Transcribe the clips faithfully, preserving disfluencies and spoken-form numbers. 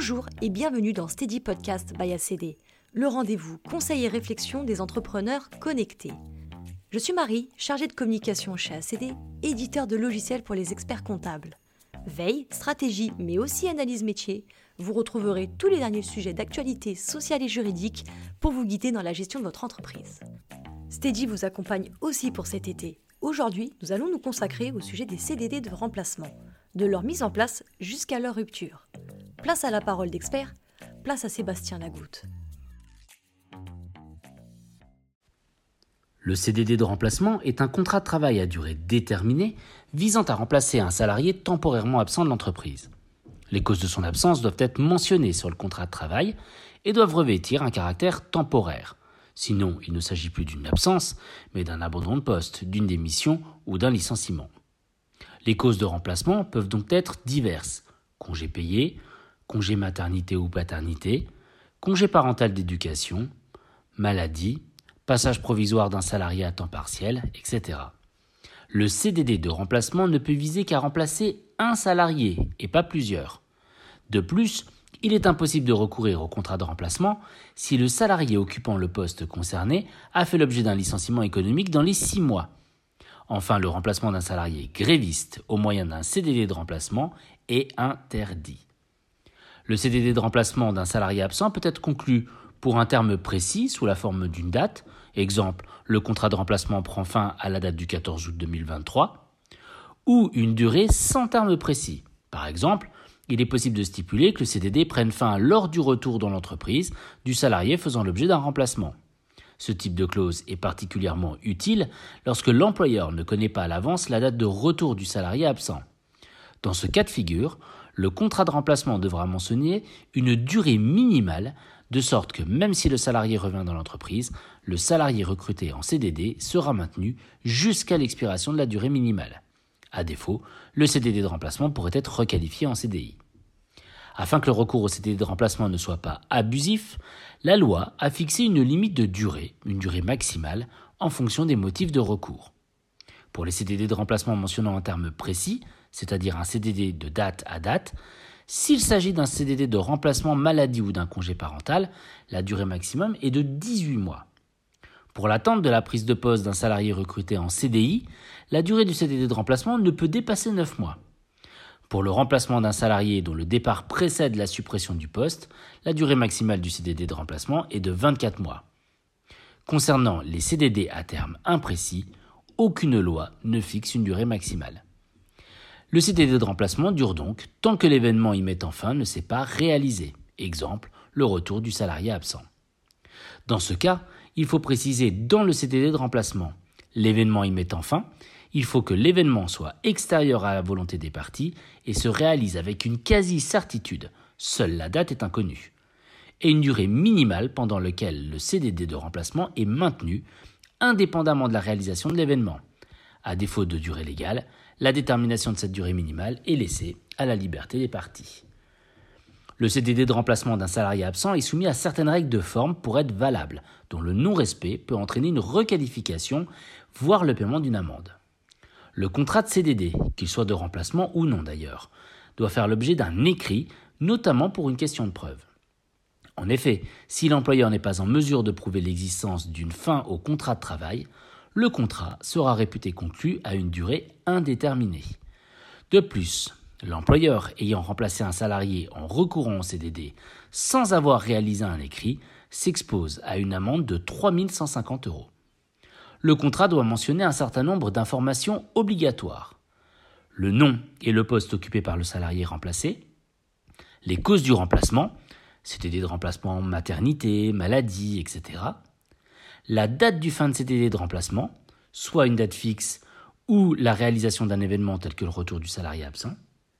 Bonjour et bienvenue dans Steady Podcast by A C D, le rendez-vous conseil et réflexion des entrepreneurs connectés. Je suis Marie, chargée de communication chez A C D, éditeur de logiciels pour les experts comptables. Veille, stratégie, mais aussi analyse métier, vous retrouverez tous les derniers sujets d'actualité sociale et juridique pour vous guider dans la gestion de votre entreprise. Steady vous accompagne aussi pour cet été. Aujourd'hui, nous allons nous consacrer au sujet des C D D de remplacement, de leur mise en place jusqu'à leur rupture. Place à la parole d'expert, place à Sébastien Lagoutte. Le C D D de remplacement est un contrat de travail à durée déterminée visant à remplacer un salarié temporairement absent de l'entreprise. Les causes de son absence doivent être mentionnées sur le contrat de travail et doivent revêtir un caractère temporaire. Sinon, il ne s'agit plus d'une absence, mais d'un abandon de poste, d'une démission ou d'un licenciement. Les causes de remplacement peuvent donc être diverses. Congé payé, congé maternité ou paternité, congé parental d'éducation, maladie, passage provisoire d'un salarié à temps partiel, et cetera. Le C D D de remplacement ne peut viser qu'à remplacer un salarié et pas plusieurs. De plus, il est impossible de recourir au contrat de remplacement si le salarié occupant le poste concerné a fait l'objet d'un licenciement économique dans les six mois. Enfin, le remplacement d'un salarié gréviste au moyen d'un C D D de remplacement est interdit. Le C D D de remplacement d'un salarié absent peut être conclu pour un terme précis sous la forme d'une date. Exemple, le contrat de remplacement prend fin à la date du quatorze août deux mille vingt-trois, ou une durée sans terme précis. Par exemple, il est possible de stipuler que le C D D prenne fin lors du retour dans l'entreprise du salarié faisant l'objet d'un remplacement. Ce type de clause est particulièrement utile lorsque l'employeur ne connaît pas à l'avance la date de retour du salarié absent. Dans ce cas de figure, le contrat de remplacement devra mentionner une durée minimale, de sorte que même si le salarié revient dans l'entreprise, le salarié recruté en C D D sera maintenu jusqu'à l'expiration de la durée minimale. À défaut, le C D D de remplacement pourrait être requalifié en C D I. Afin que le recours au C D D de remplacement ne soit pas abusif, la loi a fixé une limite de durée, une durée maximale, en fonction des motifs de recours. Pour les C D D de remplacement mentionnant un terme précis, c'est-à-dire un C D D de date à date, s'il s'agit d'un C D D de remplacement maladie ou d'un congé parental, la durée maximum est de dix-huit mois. Pour l'attente de la prise de poste d'un salarié recruté en C D I, la durée du C D D de remplacement ne peut dépasser neuf mois. Pour le remplacement d'un salarié dont le départ précède la suppression du poste, la durée maximale du C D D de remplacement est de vingt-quatre mois. Concernant les C D D à terme imprécis, aucune loi ne fixe une durée maximale. Le C D D de remplacement dure donc tant que l'événement y mettant fin ne s'est pas réalisé. Exemple, le retour du salarié absent. Dans ce cas, il faut préciser dans le C D D de remplacement l'événement y mettant fin. Il faut que l'événement soit extérieur à la volonté des parties et se réalise avec une quasi-certitude. Seule la date est inconnue. Et une durée minimale pendant laquelle le C D D de remplacement est maintenu, indépendamment de la réalisation de l'événement. À défaut de durée légale, la détermination de cette durée minimale est laissée à la liberté des parties. Le C D D de remplacement d'un salarié absent est soumis à certaines règles de forme pour être valable, dont le non-respect peut entraîner une requalification, voire le paiement d'une amende. Le contrat de C D D, qu'il soit de remplacement ou non d'ailleurs, doit faire l'objet d'un écrit, notamment pour une question de preuve. En effet, si l'employeur n'est pas en mesure de prouver l'existence d'une fin au contrat de travail, le contrat sera réputé conclu à une durée indéterminée. De plus, l'employeur ayant remplacé un salarié en recourant au C D D sans avoir réalisé un écrit s'expose à une amende de trois mille cent cinquante euros. Le contrat doit mentionner un certain nombre d'informations obligatoires. Le nom et le poste occupé par le salarié remplacé, les causes du remplacement, C D D de remplacement maternité, maladie, et cetera, la date du fin de C D D de remplacement, soit une date fixe ou la réalisation d'un événement tel que le retour du salarié absent,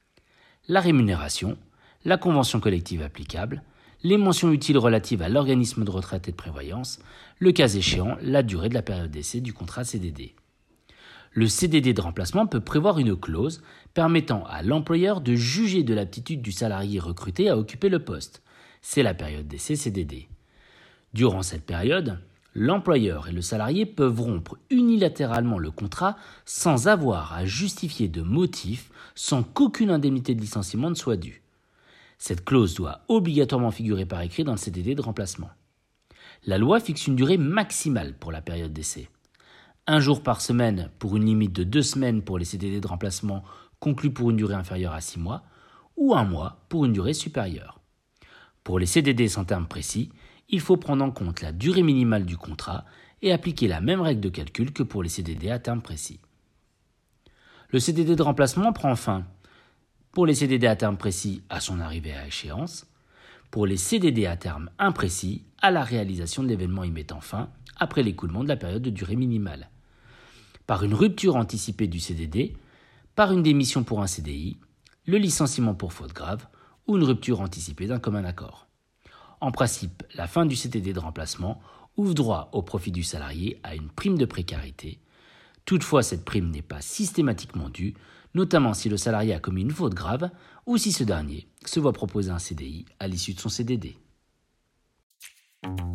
la rémunération, la convention collective applicable, les mentions utiles relatives à l'organisme de retraite et de prévoyance, le cas échéant, la durée de la période d'essai du contrat C D D. Le C D D de remplacement peut prévoir une clause permettant à l'employeur de juger de l'aptitude du salarié recruté à occuper le poste. C'est la période d'essai C D D. Durant cette période, l'employeur et le salarié peuvent rompre unilatéralement le contrat sans avoir à justifier de motif, sans qu'aucune indemnité de licenciement ne soit due. Cette clause doit obligatoirement figurer par écrit dans le C D D de remplacement. La loi fixe une durée maximale pour la période d'essai. Un jour par semaine pour une limite de deux semaines pour les C D D de remplacement conclus pour une durée inférieure à six mois, ou un mois pour une durée supérieure. Pour les C D D sans terme précis, il faut prendre en compte la durée minimale du contrat et appliquer la même règle de calcul que pour les C D D à terme précis. Le C D D de remplacement prend fin pour les C D D à terme précis à son arrivée à échéance, pour les C D D à terme imprécis à la réalisation de l'événement y mettant fin après l'écoulement de la période de durée minimale, par une rupture anticipée du C D D, par une démission pour un C D I, le licenciement pour faute grave ou une rupture anticipée d'un commun accord. En principe, la fin du C D D de remplacement ouvre droit au profit du salarié à une prime de précarité. Toutefois, cette prime n'est pas systématiquement due, notamment si le salarié a commis une faute grave ou si ce dernier se voit proposer un C D I à l'issue de son C D D.